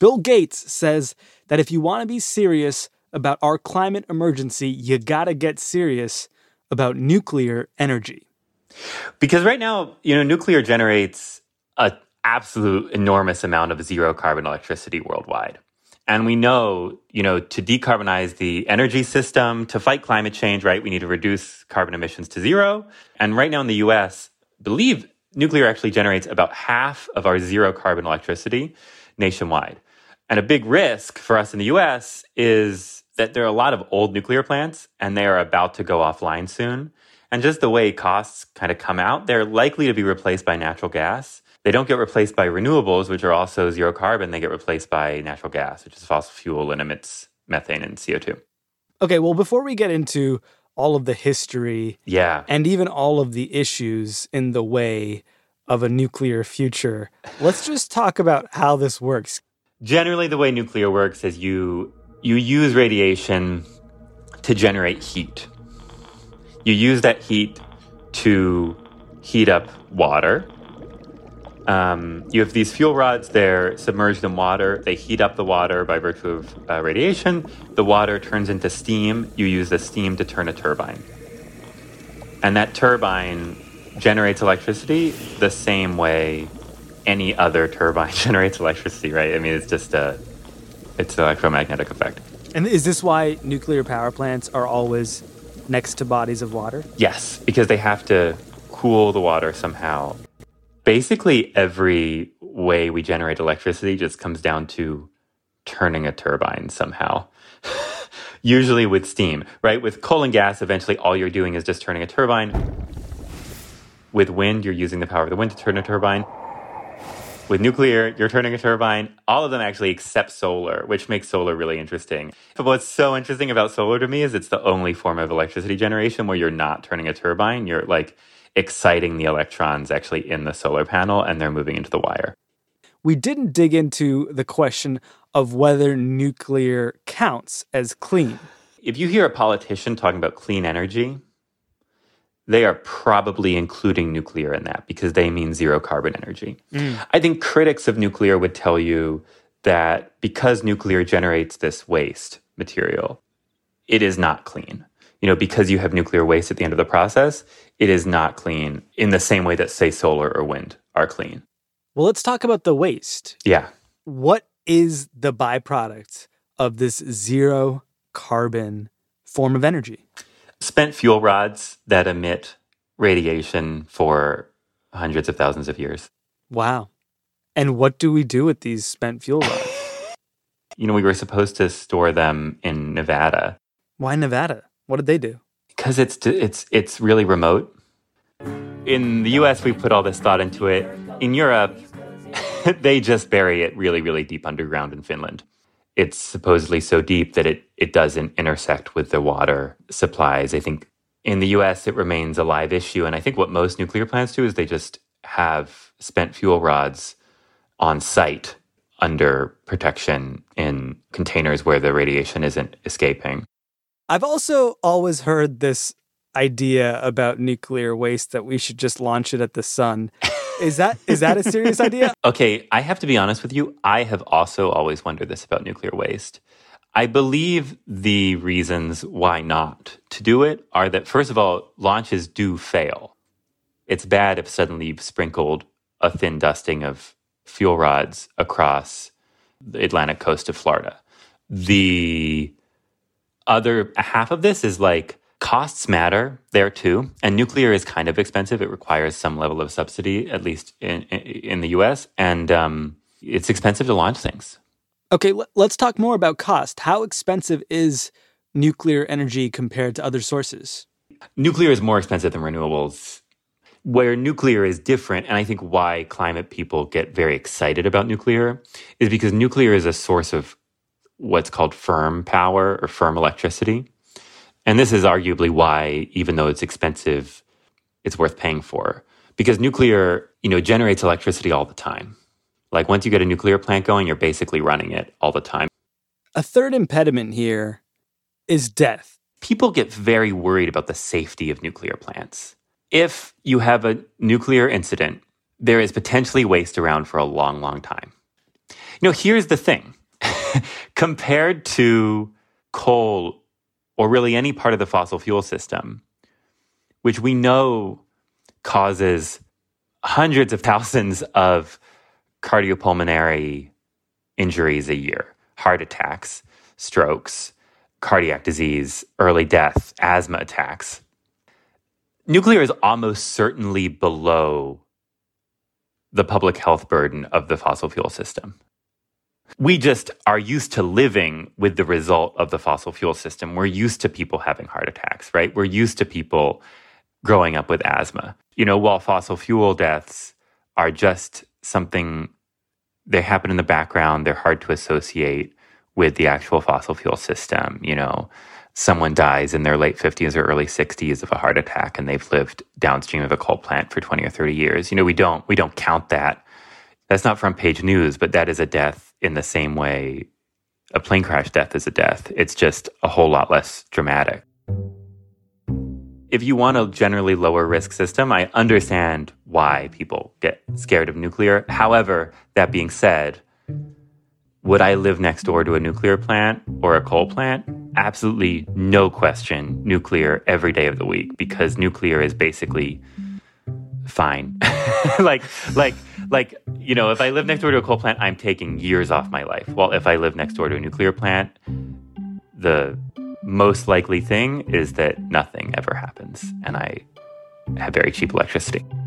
Bill Gates says that if you want to be serious about our climate emergency, you got to get serious about nuclear energy. Because right now, nuclear generates an absolute enormous amount of zero carbon electricity worldwide. And we know, to decarbonize the energy system, to fight climate change, right, we need to reduce carbon emissions to zero. And right now in the US, believe nuclear actually generates about half of our zero carbon electricity nationwide. And a big risk for us in the US is that there are a lot of old nuclear plants and they are about to go offline soon. And just the way costs kind of come out, they're likely to be replaced by natural gas. They don't get replaced by renewables, which are also zero carbon. They get replaced by natural gas, which is fossil fuel and emits methane and CO2. Okay, well, before we get into all of the history and even all of the issues in the way of a nuclear future, let's just talk about how this works. Generally, the way nuclear works is you use radiation to generate heat. You use that heat to heat up water. You have these fuel rods, they're submerged in water. They heat up the water by virtue of radiation. The water turns into steam. You use the steam to turn a turbine. And that turbine generates electricity the same way any other turbine generates electricity, right? I mean, it's just it's an electromagnetic effect. And is this why nuclear power plants are always next to bodies of water? Yes, because they have to cool the water somehow. Basically, every way we generate electricity just comes down to turning a turbine somehow. Usually with steam, right? With coal and gas, eventually all you're doing is just turning a turbine. With wind, you're using the power of the wind to turn a turbine. With nuclear, you're turning a turbine. All of them actually except solar, which makes solar really interesting. But what's so interesting about solar to me is it's the only form of electricity generation where you're not turning a turbine. You're like exciting the electrons actually in the solar panel and they're moving into the wire. We didn't dig into the question of whether nuclear counts as clean. If you hear a politician talking about clean energy, they are probably including nuclear in that because they mean zero carbon energy. I think critics of nuclear would tell you that because nuclear generates this waste material, it is not clean. Because you have nuclear waste at the end of the process, it is not clean in the same way that, say, solar or wind are clean. Well, let's talk about the waste. Yeah. What is the byproduct of this zero carbon form of energy? Spent fuel rods that emit radiation for hundreds of thousands of years. Wow. And what do we do with these spent fuel rods? We were supposed to store them in Nevada. Why Nevada? What did they do? Because it's really remote. In the US, we put all this thought into it. In Europe, they just bury it really, really deep underground in Finland. It's supposedly so deep that it doesn't intersect with the water supplies. I think in the US, it remains a live issue. And I think what most nuclear plants do is they just have spent fuel rods on site under protection in containers where the radiation isn't escaping. I've also always heard this idea about nuclear waste that we should just launch it at the sun. Is that a serious idea? Okay, I have to be honest with you. I have also always wondered this about nuclear waste. I believe the reasons why not to do it are that, first of all, launches do fail. It's bad if suddenly you've sprinkled a thin dusting of fuel rods across the Atlantic coast of Florida. The other half of this is like costs matter there too. And nuclear is kind of expensive. It requires some level of subsidy, at least in the US. And it's expensive to launch things. Okay, let's talk more about cost. How expensive is nuclear energy compared to other sources? Nuclear is more expensive than renewables. Where nuclear is different, and I think why climate people get very excited about nuclear, is because nuclear is a source of what's called firm power or firm electricity. And this is arguably why, even though it's expensive, it's worth paying for. Because nuclear, generates electricity all the time. Like once you get a nuclear plant going, you're basically running it all the time. A third impediment here is death. People get very worried about the safety of nuclear plants. If you have a nuclear incident, there is potentially waste around for a long, long time. Here's the thing. Compared to coal or really any part of the fossil fuel system, which we know causes hundreds of thousands of cardiopulmonary injuries a year, heart attacks, strokes, cardiac disease, early death, asthma attacks. Nuclear is almost certainly below the public health burden of the fossil fuel system. We just are used to living with the result of the fossil fuel system. We're used to people having heart attacks, right? We're used to people growing up with asthma. While fossil fuel deaths are just something, they happen in the background, they're hard to associate with the actual fossil fuel system. Someone dies in their late 50s or early 60s of a heart attack and they've lived downstream of a coal plant for 20 or 30 years. We don't count that. That's not front page news, but that is a death in the same way a plane crash death is a death. It's just a whole lot less dramatic. If you want a generally lower risk system, I understand why people get scared of nuclear. However, that being said, would I live next door to a nuclear plant or a coal plant? Absolutely no question, nuclear every day of the week, because nuclear is basically fine. If I live next door to a coal plant, I'm taking years off my life. Well, if I live next door to a nuclear plant, the most likely thing is that nothing ever happens and I have very cheap electricity.